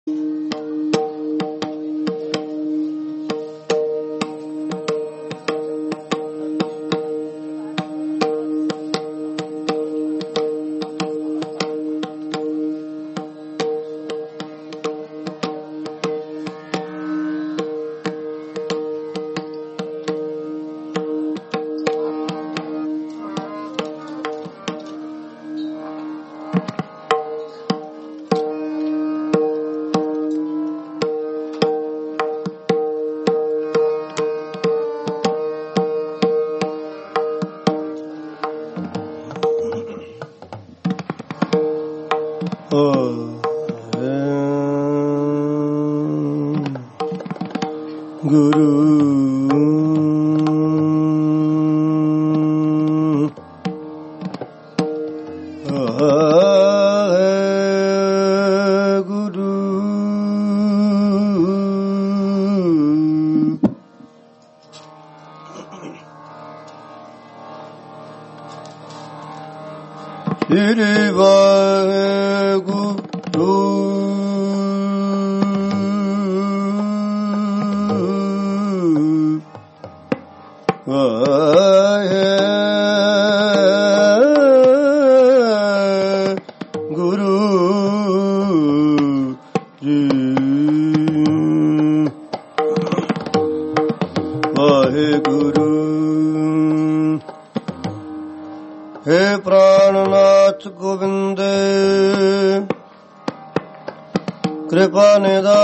ਕਿਰਪਾ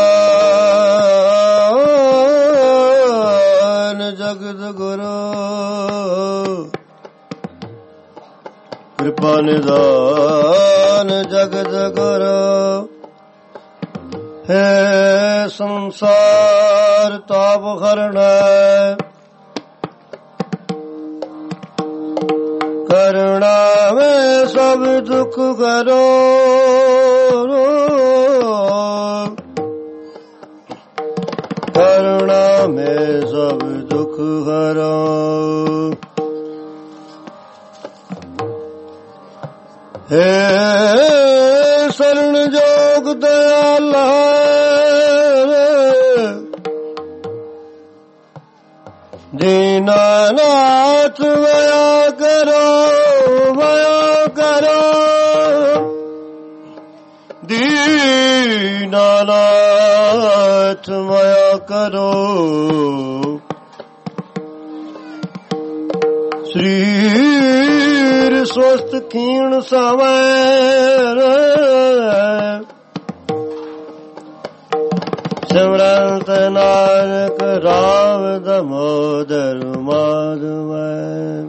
ਨਿਦਾਨ ਜਗਤ ਗੁਰੂ, ਕਿਰਪਾ ਨਿਦਾਨ ਜਗਤ ਗੁਰੂ। ਹੈ ਸੰਸਾਰ ਤਾਪ ਹਰਣਾ, ਕਰੁਣਾ ਮੈਂ ਸਭ ਦੁਖ ਕਰੋ। ਕਰੁਣਾ ਮੈਂ ਸਭ ਦੁਖ ਹਰੋ। ਹੈ ਸਰਣ ਜੋਗ ਦਇਆਲਾ, ਦੀਨਾਨਾਥ ਵਇਆ ਕਰੋ, ਵਇਆ ਕਰੋ। ਦੀਨਾਨਾਥ ਵਇਆ ਕਰੋ। ਸਰੀਰ ਸਵਸਥ ਖੀਣ ਸਵੈ, ਸਿਮਰੰਤ ਨਾਨਕ ਰਾਮ ਦਮੋਦਰ ਮਾਧਵੈ।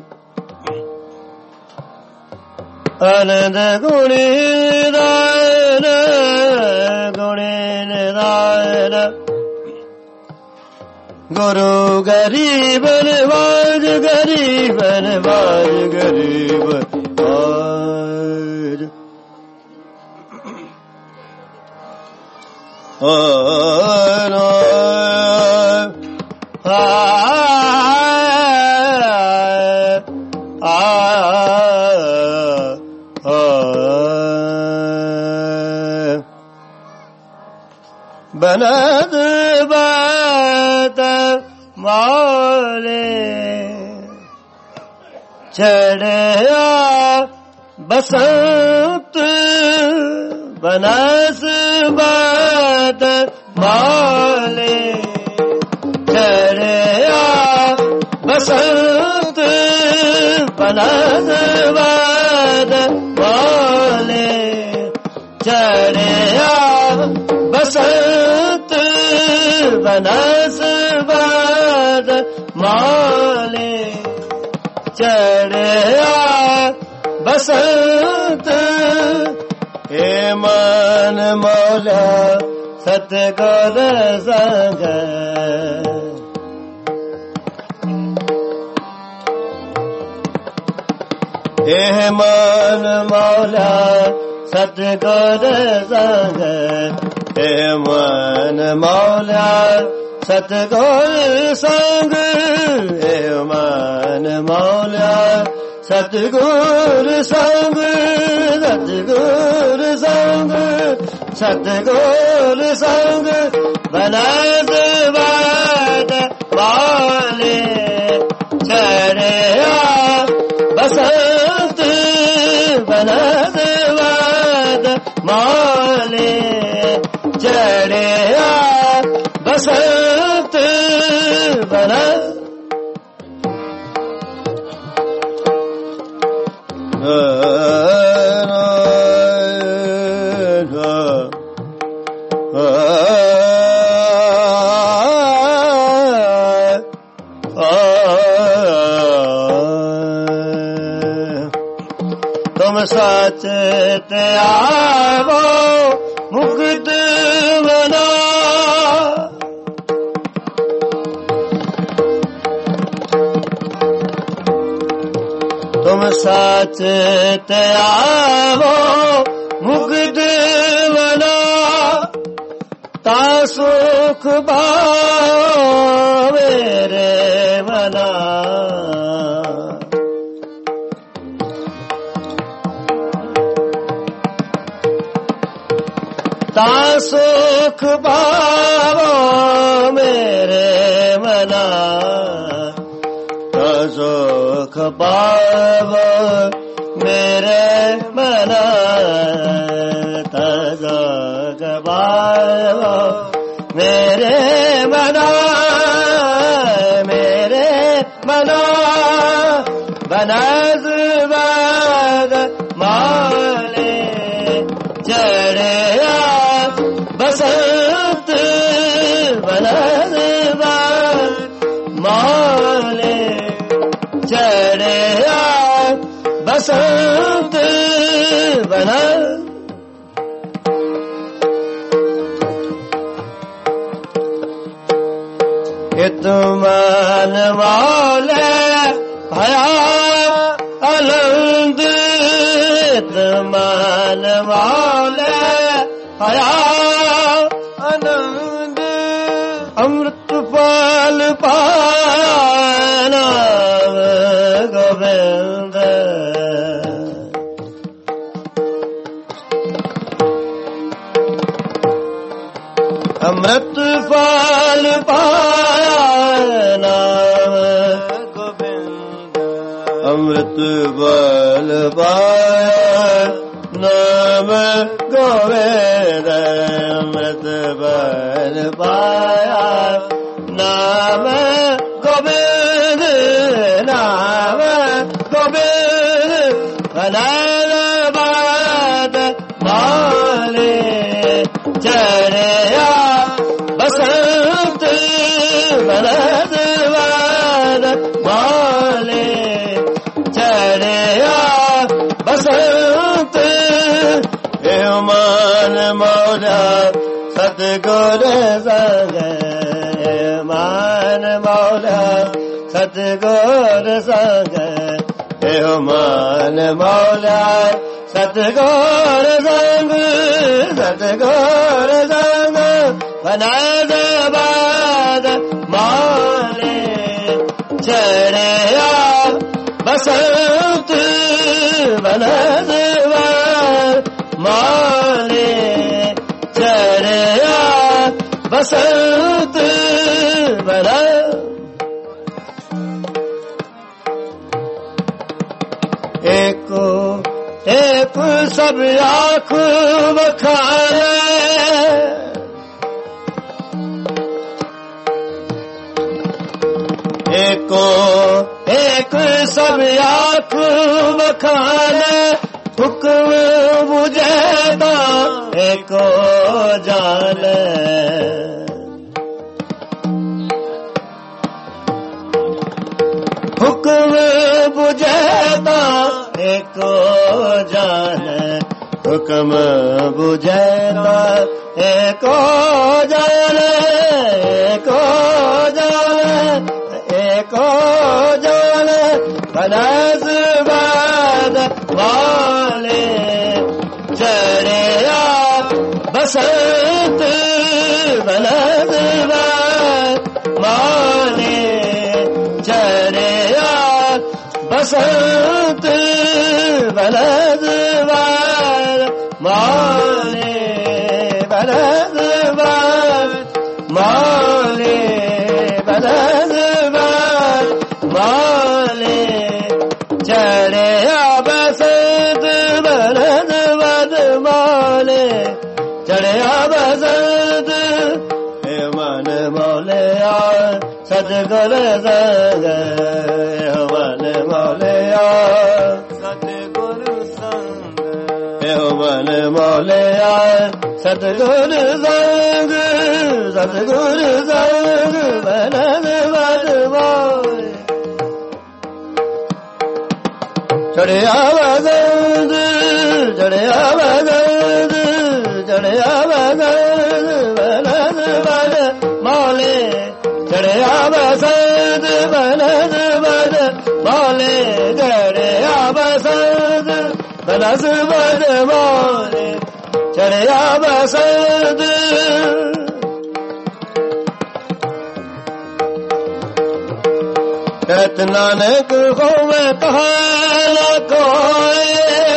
ਆਨੰਦ ਗੁਣੀ ਨਿਦਾਨ, ਗੁਣੀ ਨਿਦਾਨ। ਗੁਰੂ ਗਰੀਬ ਨਵਾਜ, ਗਰੀਬ ਨਵਾਜ, ਗਰੀਬ ਨਵਾਜ। ਬਨਦ ਬਾਤ ਮਾਲੇ, ਚੜਿਆ ਬਸੰਤ ਬਨਸ ਬਾਤ ਮਾਲੇ। ਚੜਿਆ ਬਸੰਤ ਬਨਸ ਬਾਤ ਮਾਲੇ। ਚੜਿਆ ਬਸੰਤ ਬਨਸ ਬਾਤ ਮਾਲੇ। ਚੜਿਆ ਬਸੰਤ। ਏ ਮਨ ਮੌਲਾ ਸਤਿਗੁਰ ਸੰਗ, ਏ ਮਨ ਮੌਲਾ ਸਤਿਗੁਰ ਸੰਗ। ਏ ਮਨ ਮੌਲਾ ਸਤਿਗੁਰ ਸੰਗ, ਏ ਮਨ ਮੌਲਾ ਸਤਿਗੁਰ ਸੰਗ। ਸਤਿਗੁਰ ਸੰਗ, सतगुर संग बनस्पत माले चढ़या बसंत बनस्पत माले चढ़या बसंत बन तुम सच ते आवो मुक्त बना तुम सच ते आवो मुक्त बना ता सुख पाओ मेरे मना ता सुख पाओ मेरे मना ता सुख पाओ मेरे मना ता सुख पाओ मेरे मना बनस्पत माले चढ़या बसंत बनस्पत माले चढ़या बसंत बन इतमान वाले भया आनंद इतमान वाले भया आनंद अमृत फल पाना गोविंद अमृत फल पाया नाम गोविंद अमृत फल पाया नाम गोविंद अमृत फल पाया नाम गोविंद नाम गोविंद बनस्पत माले चढ़या बसंत बनस्पत माले चढ़या बसंत मान मौला सतगुर संग मान मौला सतगुर संग मान मौला सतगुर संग बनस्पत माले चढ़या बसंत बनस्पत माले चढ़या बसंत बन एको एक सब आँख बखाने एको एक सब आँख बखाने हुक्म बुझेगा एको जाने हुक्म बुझेगा एको जाने हुक्म बुझेगा एको जाने एको जाने एको जाने बनस्पत वाले चढ़या बसंत बनस्पत माले चढ़या बसंत बनस्पत माले ਬਲਦ ਮਾਲੇ ਚੜਿਆ ਬਸੰਤ ਬਲਦ ਵਦ ਮਾਲੇ ਚੜਿਆ ਬਸੰਤ ਏ ਮਨ ਮੌਲਿਆ ਸਤਿਗੁਰ ਸੰਗ ਮਨ ਮੌਲਿਆ ਸਤਿਗੁਰ ਸੰਗ ਮਨ ਮੌਲਿਆ ਸਤਿਗੁਰ ਸੰਗ ਸਤਿਗੁਰ ਸੰਗ ਬਲਦ ਵਦ ਮਾਲੇ ਚੜਿਆ ਬਸੰਤ ਚੜਿਆ ਬਸੰਤ ਚੜਿਆ ਬਸੰਤ ਬਲਦ ਵਦ ਮਾਲੇ ਚੜਿਆ ਬਸੰਤ ਬਲਦ ਵਦ ਮਾਲੇ ਚੜਿਆ ਬਸੰਤ ਬਲਦ ਵਦ ਮਾਲੇ ਚੜਿਆ ਬਸੰਤ ਕਹਿਤ ਨਾਨਕ ਹੋਵੇ ਕਹਾ ਨਾ ਕੋਇ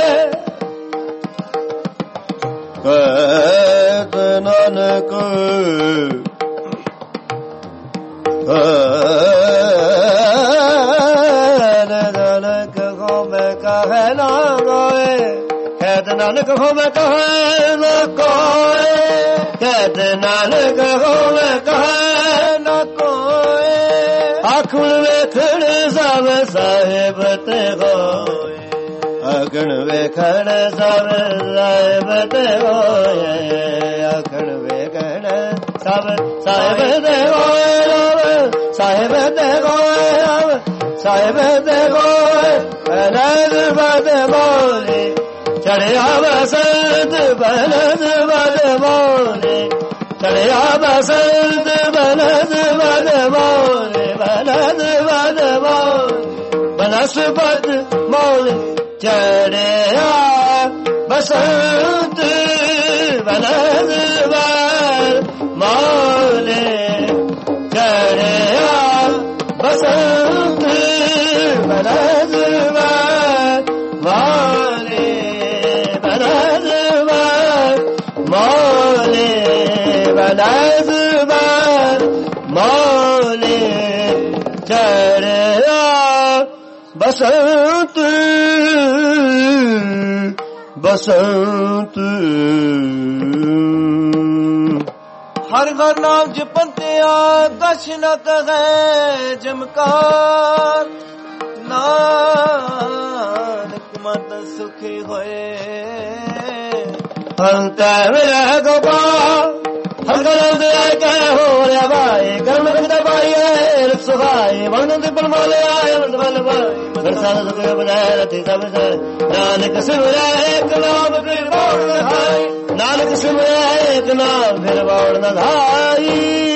ਕਹਿਤ ਨਾਨਕ ਨਾਨਕ ਹੋਵੇ ਕਹੈ ਨਾ ਕੋਇ ਕਹਿਤ ਨਾਨਕ ਹੋਵੇ ਕਹੈ ਨਾ ਕੋਇ ਕਹਿਤ ਨਾਨਕ ਹੋਵੇ ਕਹੈ ਨਾ ਕੋਇ ਆਖਣ ਵੇਖਣ ਸਭ ਸਾਹਿਬ ਤੇ ਹੋਏ ਆਖਣ ਵੇਖਣ ਸਭ ਸਾਹਿਬ ਤੇ ਹੋਏ ਆਖਣ ਵੇਖਣ ਸਭ ਸਾਹਿਬ ਤੇ ਹੋਏ ਸਾਹਿਬ ਤੇ ਹੋਏ ਸਾਹਿਬ ਤੇ ਹੋਏ ਬਲਦ ਵਦ ਮਾਲੇ ਚੜਿਆ ਬਸੰਤ ਬਲਦ ਵਦ ਮਾਲੇ ਚੜਿਆ ਬਸੰਤ ਬਲਦ ਵਦ ਮਾਲੇ ਬਲਦ ਵਦ ਮਾਲੇ ਬਨਸਪਤ ਮਾਲੇ ਚੜਿਆ ਬਸੰਤ ਬਲਦ ਵਦ ਮਾਲੇ ਚੜਿਆ ਬਸੰਤ ਬਲਦ ਵਦ ਮਾਲੇ ਬਲਦ ਵਦ ਮਾਲੇ ਬਲਦ ਵਦ ਮਾਲੇ ਚੜਿਆ ਬਸੰਤ ਬਸੰਤ ਹਰ ਹਰ ਨਾਮ ਜਪੰਤਿਆ ਦਸ਼ ਨ ਕਹੈ ਜਮਕਾਰ ਨਾਨਕ ਮਤ ਸੁਖੀ ਹੋਏ ਅੰਤ ਵਿਰਹ ਗੋਪਾਲ ਹਰ ਗਲੋਂ ਦੇ ਆਏ ਕਹਿ ਹੋ ਰਿਹਾ ਭਾਈ ਕਰਮ ਰੰਗ ਭਾਈ ਹੈ ਸੁਹਾਈ ਵੰਦ ਪਰਮਾਲੇ ਆਏ ਵੰਦ ਬਲ ਭਾਈ ਮਰਸਾਦ ਸੁਖ ਬਜਾਏ ਰਤੀ ਸਭ ਸੇ ਨਾਨਕ ਸਿਮਰੈ ਏਕ ਨਾਮ ਫਿਰ ਬਾਣ ਨਹਾਈ ਨਾਨਕ ਸਿਮਰੈ ਏਕ ਨਾਮ ਫਿਰ ਬਾਣ ਨਹਾਈ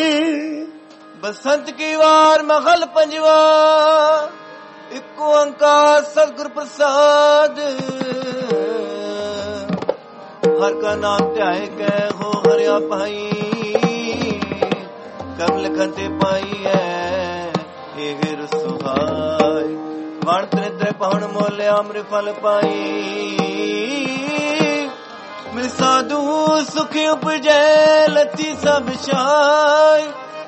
ਬਸੰਤ ਕੀ ਵਾਰ ਮਖਲ ਪੰਜਵਾ ਇੱਕ ਓੰਕਾਰ ਸਤਿਗੁਰ ਪ੍ਰਸਾਦ ਹਰ ਕਾ ਨਾਮ ਧਿਆਏ ਕੈ ਹੋ ਹਰਿਆ ਪਾਈ ਕਬ ਲਖਨ ਤੇ ਪਾਈ ਹੈ ਇਹ ਰਸੁਹਾਈ ਵਣ ਤ੍ਰਿਤ੍ਰੇ ਪਹੁਣ ਮੋਲੇ ਅੰਮ੍ਰਿਤ ਫਲ ਪਾਈ ਮਿਲ ਸਾਧੂ ਸੁਖ ਉਪਜੈ ਲਤੀ ਸਭ ਛਾਈ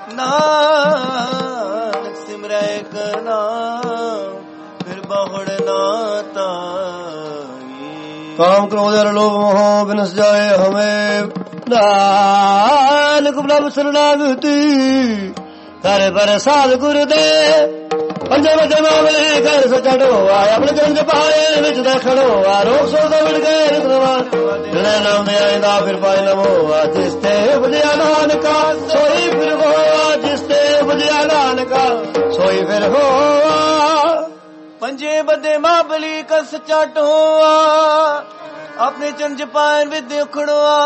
ਨਾਨਕ ਸਿਮਰੈ ਕਰਨਾ ਫਿਰ ਬਹੁੜ ਨਾ ਤਾਈ काम क्रोध और लोभ मोह विनश जाए हमें नानक प्रभु शरणागति कर प्रसाद गुरु दे पंजे बजे मामले कर सचड़ो आए अपने जन्म पाए विच देखड़ो आ रोग सो मिल गए रितवान नाम दे आइंदा फिर पाए नमो जिसते उपजया नानका सोई फिर हो जिसते उपजया नानका सोई फिर हो पंजे बदे माबली का सच्चा टोआ अपने चंज पायन विद्य उखड़वा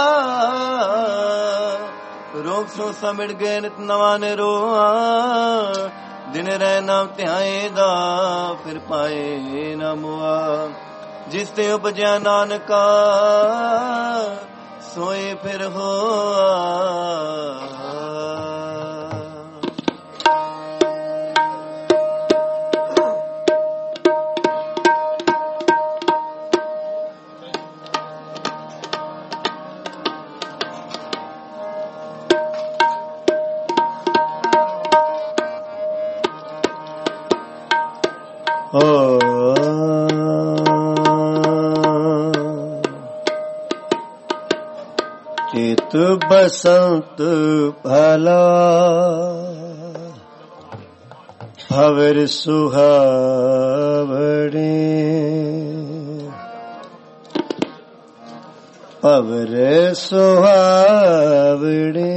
रोग सो समिड़ गए नित नवा ने रोआ दिन रह नाम ध्याए दा फिर पाए न मुआ जिसते उपजया नानका सोए फिर होआ ਚਿਤ ਬਸੰਤ ਭਲਾ ਭਵਰ ਸੁਹਾਵਣੇ ਭਵਰ ਸੁਹਾਵਣੇ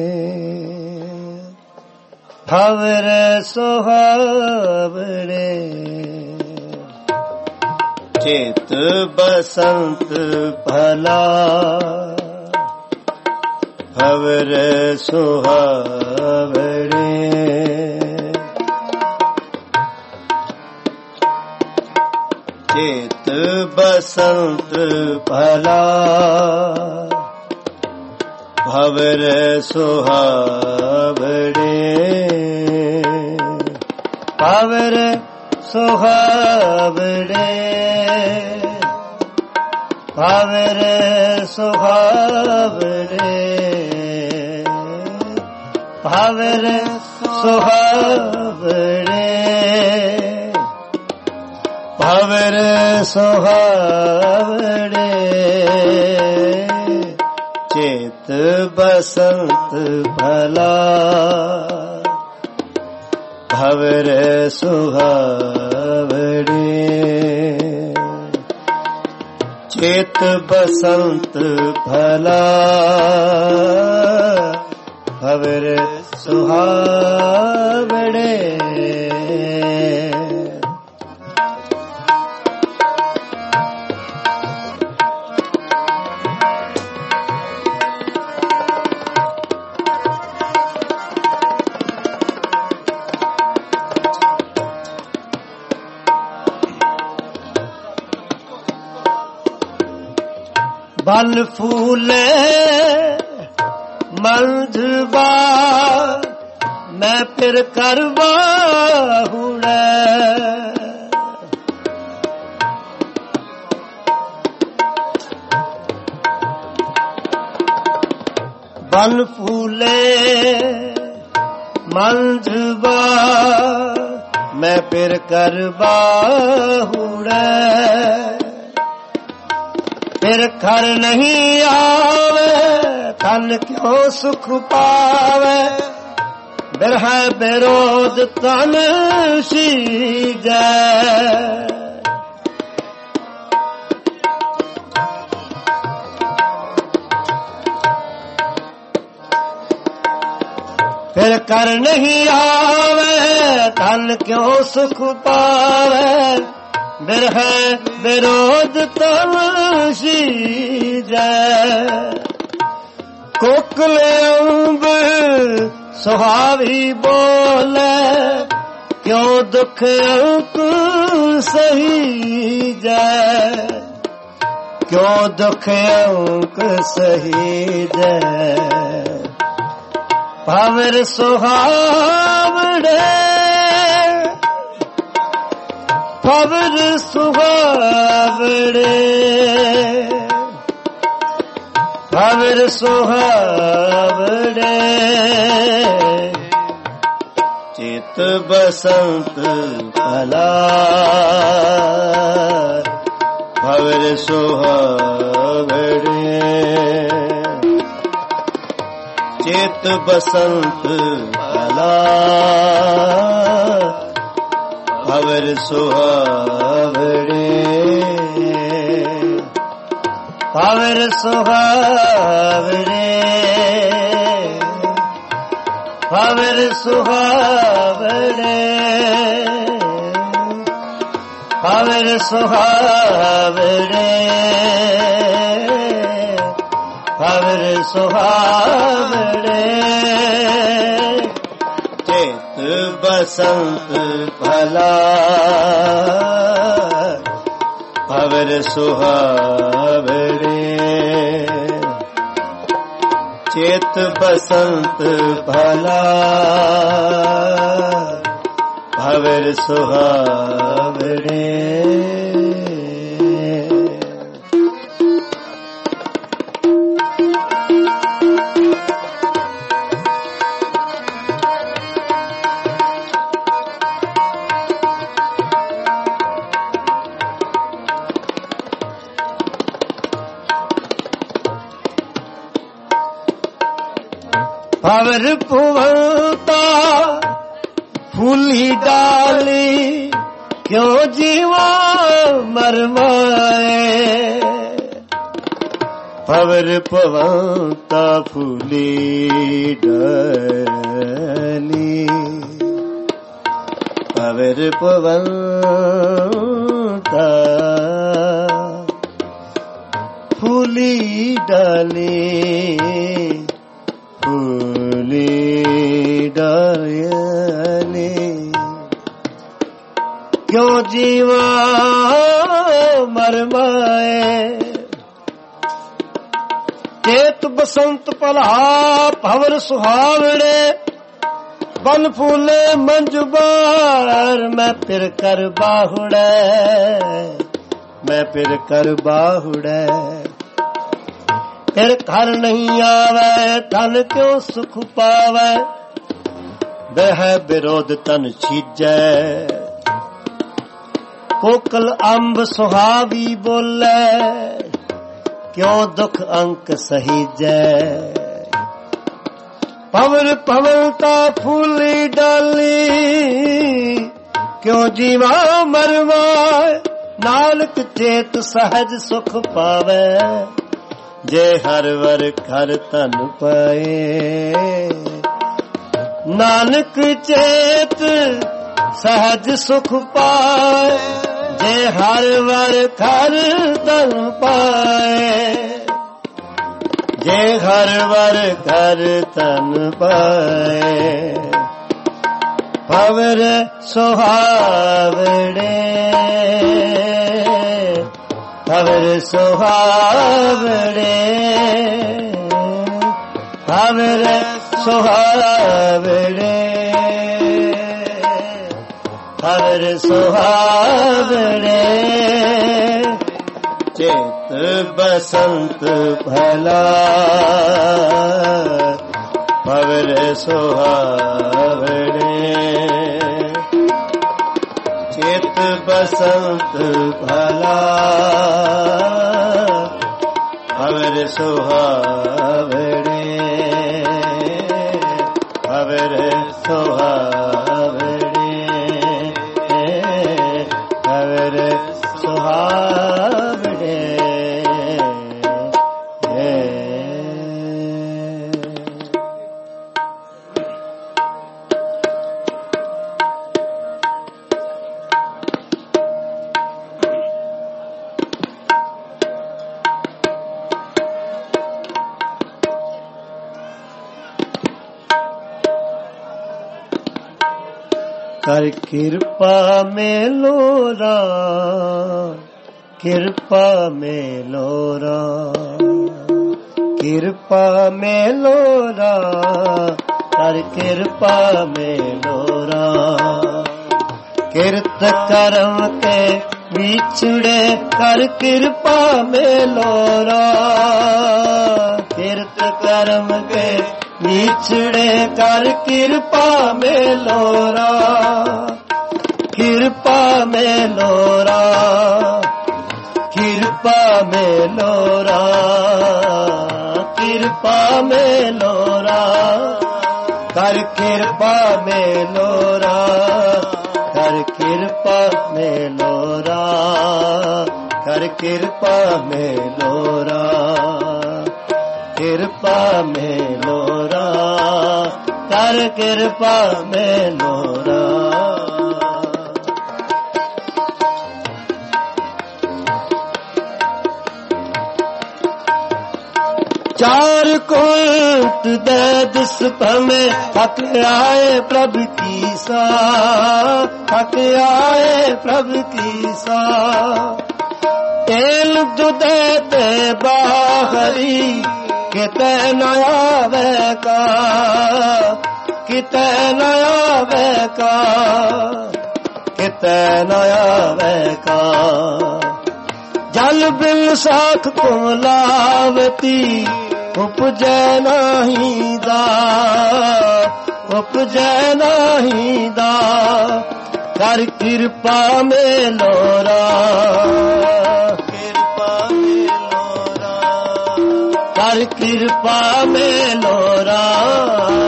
ਭਵਰ ਸੁਹਾਵਣੇ ਚਿਤ ਬਸੰਤ ਭਲਾ ਭਵਰ ਸੁਹਾਵਣੇ ਚਿਤ ਬਸੰਤ ਭਲਾ ਭਵਰ ਸੁਹਾਵਣੇ ਭਵਰ ਸੁਹਾਵਣੇ ਭਵਰ ਸੁਹਾਵਣੇ ਭਵਰ ਸੁਹਾਵਣੇ ਭਵਰ ਸੁਹਾਵਣੇ ਚਿਤ ਬਸੰਤ ਭਲਾ ਭਵਰ ਸੁਹਾਵਣੇ ਚਿਤ ਬਸੰਤ ਭਲਾ ਭਵਰ ਸੁਹਾਵਣੇ ਬਲ ਫੂਲੇ ਮੰਝਵਾ ਮੈਂ ਫਿਰ ਕਰਵਾ ਹੁਣੇ ਬਲ ਫੂਲੇ ਮੰਝਵਾ ਮੈਂ ਫਿਰ ਕਰਵਾ ਹੁਣੇ ਫਿਰ ਘਰ ਨਹੀਂ ਆਵੇ ਤਨ ਕਿਉਂ ਸੁਖ ਪਾਵੇ ਬਿਰਹ ਬਿਰੋਧ ਤਨ ਸੀਜੈ ਫਿਰ ਘਰ ਨਹੀਂ ਆਵੇ ਤਨ ਕਿਉਂ ਸੁਖ ਪਾਵੇ ਬਿਰਹ ਬਿਰੋਧ ਤਨ ਸੀਜੈ ਕੋਕਲੇ ਅੰਬ ਸੁਹਾਵੀ ਬੋਲੇ ਕਿਉਂ ਦੁਖ ਅੰਕ ਸਹੀਜੈ ਕਿਉਂ ਦੁਖ ਅੰਕ ਸਹੀਜੈ ਭਵਰ ਸੁਹਾਵਣੇ ਭਵਰ ਸੁਹਾਵਣੇ ਭਵਰ ਸੁਹਾਵਣੇ ਚਿਤ ਬਸੰਤ ਭਲਾ ਭਵਰ ਸੁਹਾਵਣੇ ਚਿਤ ਬਸੰਤ ਭਲਾ ਭਵਰ ਸੁਹਾਵਣੇ ਭਵਰ ਸੁਹਾਵਣੇ ਭਵਰ ਸੁਹਾਵਣੇ ਭਵਰ ਸੁਹਾਵਣੇ ਭਵਰ ਸੁਹਾਵਣੇ ਚਿਤ ਬਸੰਤ ਭਲਾ ਭਵਰ ਸੁਹਾਵਣੇ ਚਿਤ ਬਸੰਤ ਭਲਾ ਭਵਰ ਸੁਹਾਵਣੇ भवर भुवंता फूली डाली क्यों जीवा मरमाए। भवर भुवंता फूली डाली भवर भुवंता फूली डाली फूली डाली क्यों जीवा मरमाए। चेत बसंत पला भवर सुहावड़े बन फूले मंजुबार। मैं फिर कर बाहुड़े मैं फिर कर बाहुड़े। फिर घर नहीं आवे धन क्यों सुख पावे। वह विरोध तन छीजै कोकल अम्ब सुहावी बोले क्यों दुख अंक सहीजै। भवर भवंता फूली डाली क्यों जीवा मरवाए। नानक चेत सहज सुख पावे जे हर वर घर धन पाए। नानक चेत सहज सुख पाए जे हर वर घर धन पाए। जे हर वर घर धन पाए। भवर सुहावड़े भवर सुहावड़े भवर सुहावड़े भवर सुहावड़े। चेत बसंत भला भवर सुहावड़े। चेत बसंत भला भवर सुहावड़े भवर सुहावड़े भवर सुहावड़े। कर कृपा मेलो राम कृपा मेलो राम कृपा मेलो राम कर कृपा मेलो राम। किरत कर्म के बिछड़े कर कृपा मेलो राम। किरत कर्म के बिछड़े कर कृपा मेलो राम। कृपा मेलो राम कृपा मेलो राम कृपा मेलो राम। कर कृपा मेलो राम कर कृपा मेलो राम कर कृपा मेलो राम। कृपा मेलो राम कर कृपा मेलो राम। चार कोट दे दिस में थक आए प्रभु की सा थक आए प्रभु की सा। तेल जो देते बाहरी किते नया वेका किते नया वेका किते नया वेका। जल बिल साख कोलावती उपजै नाही दा उपजै नाही दा। कर कृपा मेलो राम कृपा मेलो राम कर कृपा मेलो राम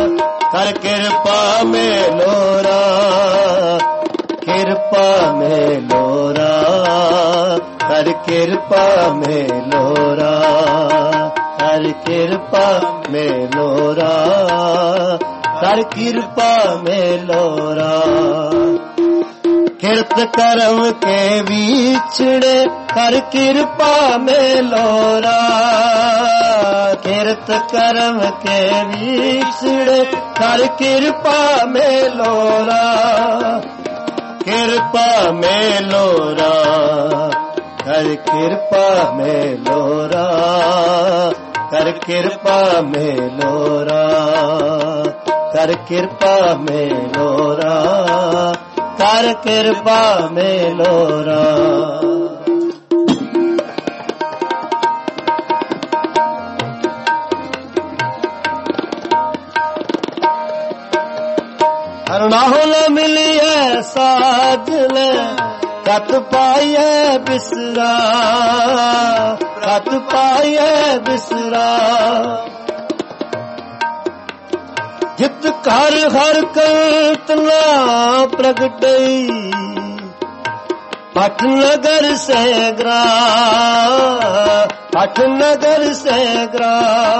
ਹਰ ਕਿਰਪਾ ਮੇਲੋਰਾ, ਕਿਰਪਾ ਮੇਲੋਰਾ, ਹਰ ਕਿਰਪਾ ਮੇਲੋਰਾ, ਹਰ ਕਿਰਪਾ ਮੇਲੋਰਾ, ਹਰ ਕਿਰਪਾ ਮੇਲੋਰਾ। ਕਿਰਤ ਕਰਮ ਕੇ ਵਿਛੜੇ ਹਰ ਕਿਰਪਾ ਮੇਲੋਰਾ, ਕਿਰਤ ਕਰਮ ਕੇ ਵਿਛੜੇ ਹਰ ਕਿਰਪਾ ਮੇਲੋਰਾ, ਕਿਰਪਾ ਮੇਲੋਰਾ, ਹਰ ਕਿਰਪਾ ਮੇਲੋਰਾ, ਕਰ ਕਿਰਪਾ ਮੇਲੋਰਾ, ਕਰ ਕਿਰਪਾ ਮੇਲੋਰਾ, ਕਰ ਕਿਰਪਾ ਮੇਲੋਰਾ। ਹਰਨਾਹੋ ਨ ਮਿਲਿਐ ਸਾਜਨ, ਕਤ ਪਾਈਐ ਬਿਸਰਾ, ਕਤ ਪਾਈਐ ਬਿਸਰਾ। ਜਿਤ ਘਰ ਹਰ ਕਰਤ ਨਾ ਪ੍ਰਗਟਈ, ਪਠ ਨਗਰ ਸੈਗਰਾ, ਪਠ ਨਗਰ ਸੈਗਰਾ।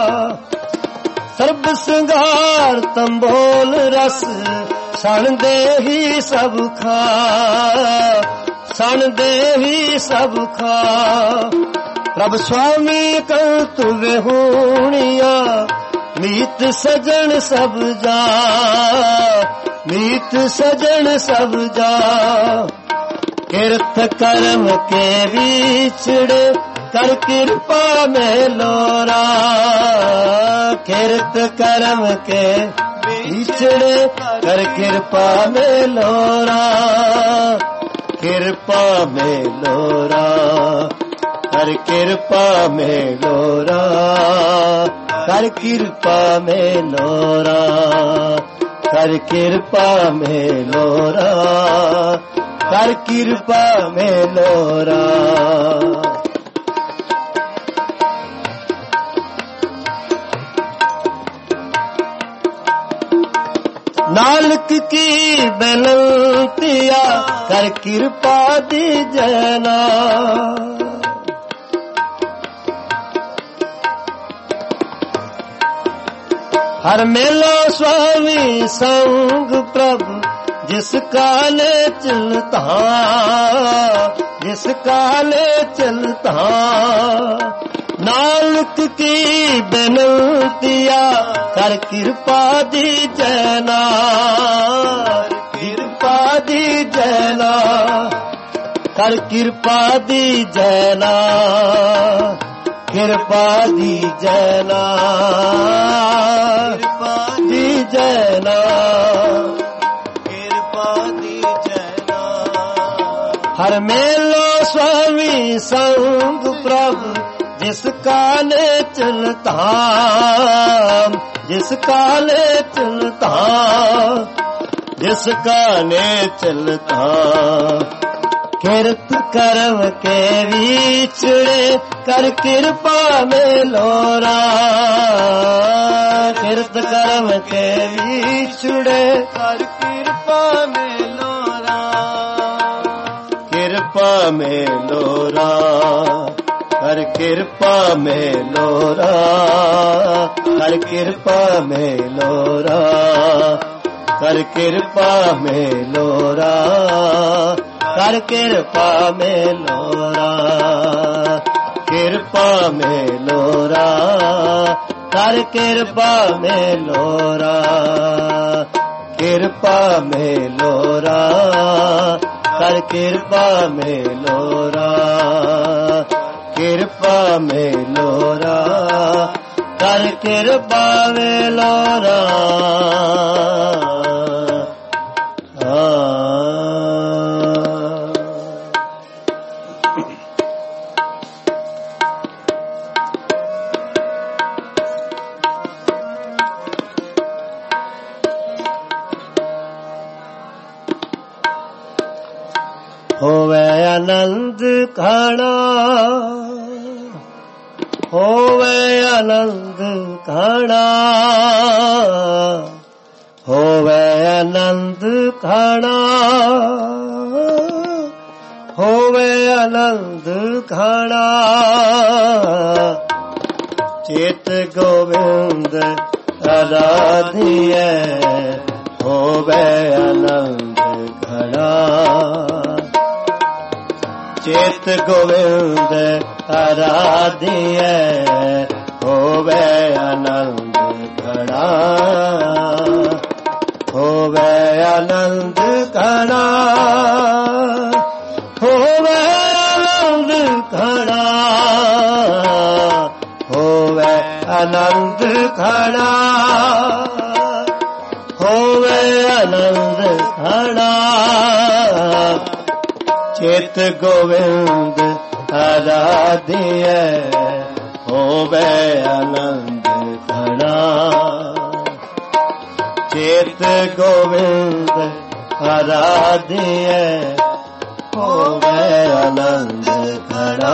ਸਰਬ ਸਿੰਗਾਰ ਤੰਬੋਲ ਰਸ, ਸਣ ਦੇਹੀ ਸਭ ਖਾ, ਸਣ ਦੇਹੀ ਸਭ ਖਾ। ਪ੍ਰਭ ਸੁਆਮੀ ਕਰਤ ਵਿਹੂਣੀਆ, ਮੀਤ ਸਜਣ ਸਭ ਜਾ, ਮੀਤ ਸਜਣ ਸਭ ਜਾ। ਕਿਰਤ ਕਰਮ ਕੇ ਵਿਛੜੇ ਕਰ ਕਿਰਪਾ ਮੇਲੋਰਾ, ਕਿਰਤ ਕਰਮ ਕੇ ਵਿਛੜੇ ਕਰ ਕਿਰਪਾ ਮੇਲੋਰਾ, ਕਿਰਪਾ ਮੇਲੋਰਾ, ਕਰ ਕਿਰਪਾ ਮੇਲੋਰਾ, ਕਰ ਕਿਰਪਾ ਮੇਲੋਰਾ, ਕਰ ਕਿਰਪਾ ਮੇਲੋਰਾ, ਕਰ ਕਿਰਪਾ ਮੇਲੋਰਾ। ਨਾਨਕ ਕੀ ਬੇਨੰਤੀਆ, ਕਰ ਕਿਰਪਾ ਦੀਜਨਾ। ਹਰ ਮੇਲੋ ਸੁਆਮੀ ਸੰਗ ਪ੍ਰਭੂ, ਜਿਸ ਕਾਲੇ ਚਲਤਾ, ਜਿਸ ਕਾਲੇ ਚਲਤਾ। ਨਾਨਕ ਕੀ ਬੇਨੰਤੀਆ, ਕਰ ਕਿਰਪਾ ਦੀਜਨਾ, ਕਿਰਪਾ ਦੀਜਨਾ, ਕਰ ਕਿਰਪਾ ਦੀਜਨਾ, ਕਿਰਪਾ ਦੀਜਨਾ, ਕਿਰਪਾ ਦੀਜਨਾ, ਕਿਰਪਾ ਦੀਜਨਾ। ਹਰ ਮੇਲੋ ਸੁਆਮੀ ਸੰਗ ਪ੍ਰਭੂ, ਜਿਸ ਕਾਲੇ ਚਲਤਾ, ਜਿਸ ਕਾਲੇ ਚਲਤਾ, ਜਿਸ ਕਾਲੇ ਚਲਤਾ। ਕਿਰਤ ਕਰਮ ਕੇ ਵਿਛੜੇ ਕਰ ਕਿਰਪਾ ਮੇਲੋਰਾ, ਕਿਰਤ ਕਰਮ ਕੇ ਵਿਛੜੇ ਕਰ ਕਿਰਪਾ ਮੇਲੋਰਾ, ਕਿਰਪਾ ਮੇਲੋਰਾ, ਕਰ ਕਿਰਪਾ ਮੇਲੋਰਾ, ਕਰ ਕਿਰਪਾ ਮੇਲੋਰਾ, ਕਰ ਕਿਰਪਾ ਮੇਲੋਰਾ, ਕਰ ਕਿਰਪਾ ਮੇਲੋਰਾ, ਕਿਰਪਾ ਮੇਲੋਰਾ, ਕਰ ਕਿਰਪਾ ਮੇਲੋਰਾ, ਕਿਰਪਾ ਮੇਲੋਰਾ, ਕਰ ਕਿਰਪਾ ਮੇਲੋਰਾ, ਕਿਰਪਾ ਮੇਲੋਰਾ, ਕਰ ਕਿਰਪਾ ਮੇਲੋਰਾ। ਹੋਵੇ ਆਨੰਦ ਖਾਣਾ, ਹੋਵੇ ਆਨੰਦ ਖਾਣਾ, ਖਾਣਾ ਹੋਵੇ ਆਨੰਦ ਖਾਣਾ ਚਿਤ ਗੋਬਿੰਦ ਆਰਾਧੀਐ ਹੋਵੇ ਆਨੰਦ ਖਾਣਾ ਚਿਤ ਗੋਬਿੰਦ ਆਰਾਧੀਐ ਹੋਵੇ ਆਨੰਦ ਖਾਣਾ ਹੋਵੇ ਆਨੰਦ ਖਾਣਾ ਹੋਵੇ ਆਨੰਦ ਖਾਣਾ ਹੋਵੇ ਆਨੰਦ ਖਾਣਾ ਹੋਵੇ ਆਨੰਦ ਖਾਣਾ ਚਿਤ ਗੋਬਿੰਦ ਆਰਾਧੀਐ ਹੋਵੇ ਆਨੰਦ ਖਾਣਾ ਚਿਤ ਗੋਬਿੰਦ ਆਰਾਧੀਐ ਹੋਵੇ ਆਨੰਦ ਖਾਣਾ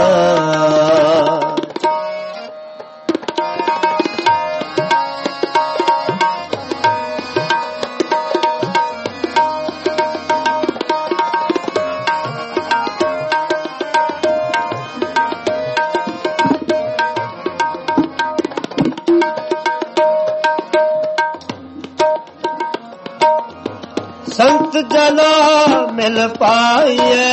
ਸੰਤ ਜਨਾ ਮਿਲ ਪਾਈਐ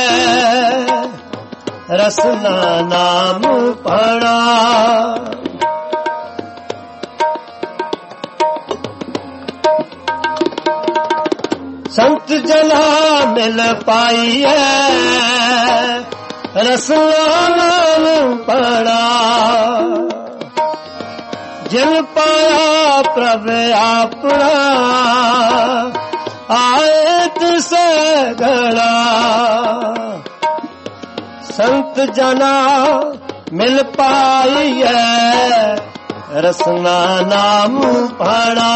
ਰਸਨਾ ਨਾਮ ਪੜਾ ਸੰਤ ਜਨਾ ਮਿਲ ਪਾਈਐ ਰਸਨਾ ਨਾਮ ਪੜਾ ਜਿਨ ਪਾਇਆ ਪ੍ਰਭ ਆਪਣਾ ਆਏ ਤਿਸੈ ਗਲਾ ਸੰਤ ਜਨਾ ਮਿਲ ਪਾਈਐ ਰਸਨਾ ਨਾਮ ਪੜਾ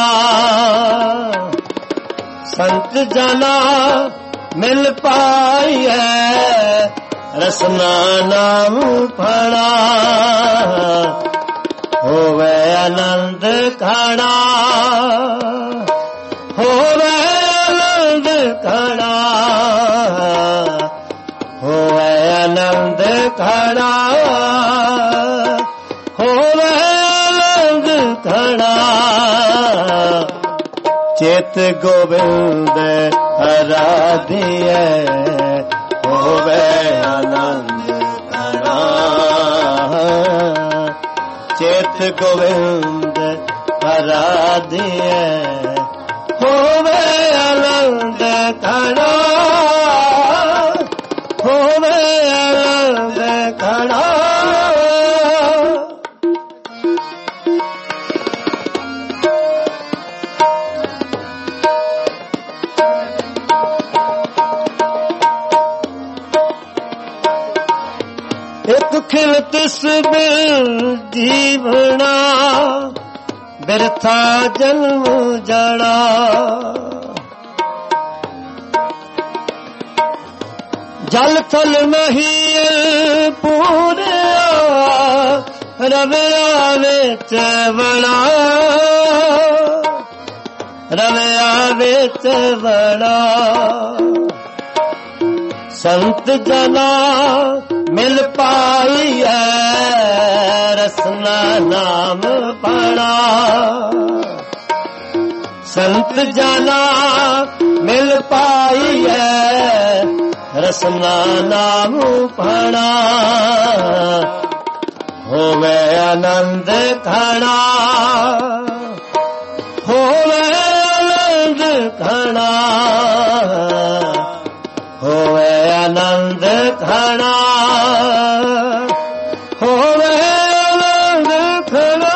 ਸੰਤ ਜਨਾ ਮਿਲ ਪਾਈਐ ਰਸਨਾ ਨਾਮ ਪੜਾ ਹੋਵੇ ਆਨੰਦ ਖਾਣਾ ਹੋਵੇ ਖਾਣਾ ਹੋਵੇ ਆਨੰਦ ਖਾਣਾ ਹੋਵੇ ਆਨੰਦ ਖਾਣਾ ਚਿਤ ਗੋਬਿੰਦ ਆਰਾਧੀਐ ਹੋਵੇ ਆਨੰਦ ਖਾਣਾ ਚਿਤ ਗੋਬਿੰਦ ਆਰਾਧੀਐ ਹੋਵੇ ਆਨੰਦ ਖਾਣਾ ਹੋਵੇ ਆਨੰਦ ਖਾਣਾ ਇੱਕ ਖਿਲ ਤਿਸ ਬਿਨ ਜੀਵਣਾ ਬਿਰਥਾ ਜਨਮ ਜਾਣਾ ਜਲ ਥਲ ਮਹੀਲ ਪੂਰਿਆ ਰਵਿਆ ਵਿੱਚ ਵੜਾ ਰਵਿਆ ਵਿੱਚ ਵੜਾ ਸੰਤ ਜਨਾ ਮਿਲ ਪਾਈਐ ਰਸਨਾ ਨਾਮ ਪੜਾ ਸੰਤ ਜਨਾ ਮਿਲ ਪਾਈਐ ਰਸਨਾ ਨਾਮ ਪੜਾ ਹੋਵੇ ਆਨੰਦ ਖਾਣਾ ਹੋਵੇ ਆਨੰਦ ਖਾਣਾ ਹੋਵੇ ਆਨੰਦ ਖਾਣਾ ਹੋਵੇ ਆਨੰਦ ਖਾਣਾ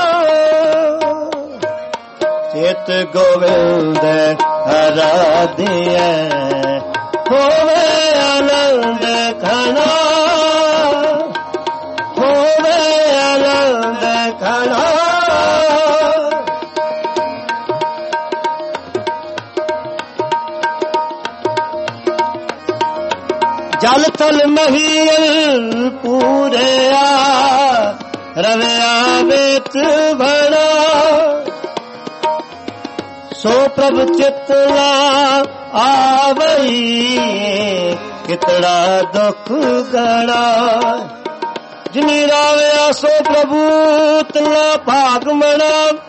ਚਿਤ ਗੋਬਿੰਦ ਆਰਾਧੀਐ ਹੋਵੇ ਆਨੰਦ ਖਾਣਾ ਹੋਵੇ ਆਨੰਦ ਖਾਣਾ ਜਲ ਥਲ ਮਹੀਲ ਪੂਰਿਆ ਰਵਿਆ ਵਿੱਚ ਵੜਾ ਸੋ ਪ੍ਰਭ ਚਿਤਨਾ ਆਵਈ ਕਿਤੜਾ ਦੁੱਖ ਗਣਾ ਜਿਨੀ ਰਾਵਿਆ ਸੋ ਪ੍ਰਭੂ ਤਨਾ ਭਾਗ ਮਣਾ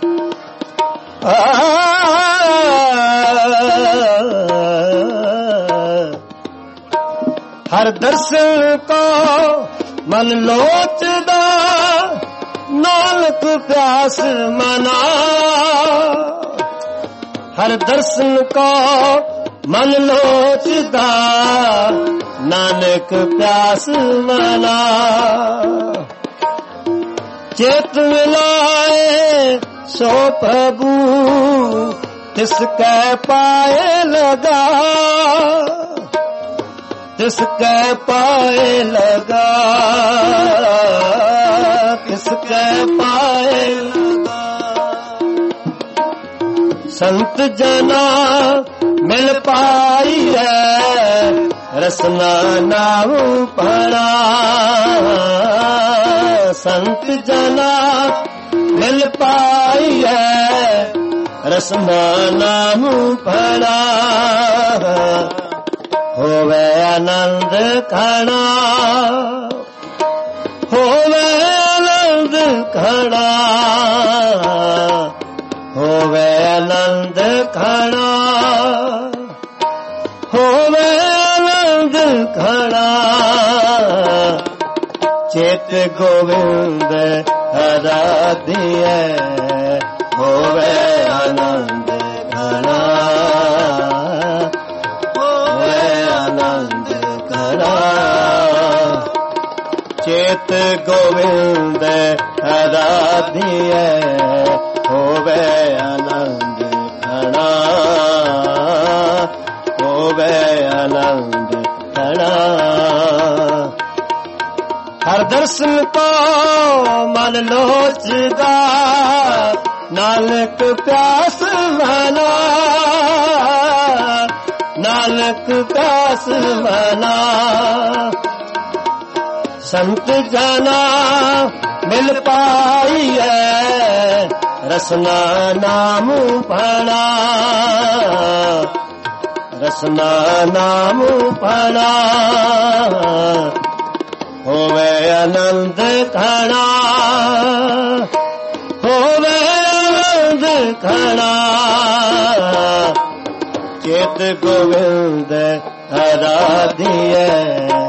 ਹਰ ਦਰਸ਼ਨ ਕੋ ਮਨ ਲੋਚਦਾ ਨਾਨਕ ਪਿਆਸ ਮਨਾ ਹਰ ਦਰਸ਼ਨ ਕੋ ਮਨ ਲੋਚਦਾ ਨਾਨਕ ਪਿਆਸ ਮਨਾ ਚੇਤ ਮਿਲਾਏ ਸੋ ਪ੍ਰਭੂ ਤਿਸ ਕੈ ਪਾਏ ਲਗਾ ਤਿਸ ਕੈ ਪਾਏ ਲਗਾ ਤਿਸ ਕੈ ਪਾਏ ਲਗਾ ਸੰਤ ਜਨਾ ਮਿਲ ਪਾਈਐ ਰਸਨਾ ਨਾਮ ਪੜਾ ਸੰਤ ਜਨਾ ਮਿਲ ਪਾਈਐ ਰਸਨਾ ਨਾਮ ਪੜਾ ਹੋਵੇ ਆਨੰਦ ਖੜਾ ਹੋਵੇ ਆਨੰਦ ਖੜਾ ਹੋਵੇ ਆਨੰਦ ਖੜਾ ਹੋਵੇ ਆਨੰਦ ਖੜਾ ਚੇਤ ਗੋਵਿੰਦ ਅਰਾਧਿਐ ਹੋਵੇ ਆਨੰਦ ਖੜਾ ਚੇਤ ਗੋਵਿੰਦ ਅਰਾਧਿਐ ਹੋਵੇ ਆਨੰਦ ਖੜਾ ਹੋਵੇ ਆਨੰਦ ਖੜਾ ਹਰ ਦਰਸ਼ਨ ਕੋ ਮਨ ਲੋਚਦਾ ਨਾਨਕ ਪਿਆਸ ਮਨਾ ਨਾਨਕ ਪਿਆਸ ਮਨਾ ਸੰਤ ਜਨਾ ਮਿਲ ਪਾਈਐ ਰਸਨਾ ਨਾਮ ਪੜਾ ਰਸਨਾ ਨਾਮ ਪੜਾ ਹੋਵੇ ਆਨੰਦ ਖੜਾ ਹੋਵੇ ਆਨੰਦ ਖੜਾ ਚੇਤ ਗੋਵਿੰਦ ਅਰਾਧਿਐ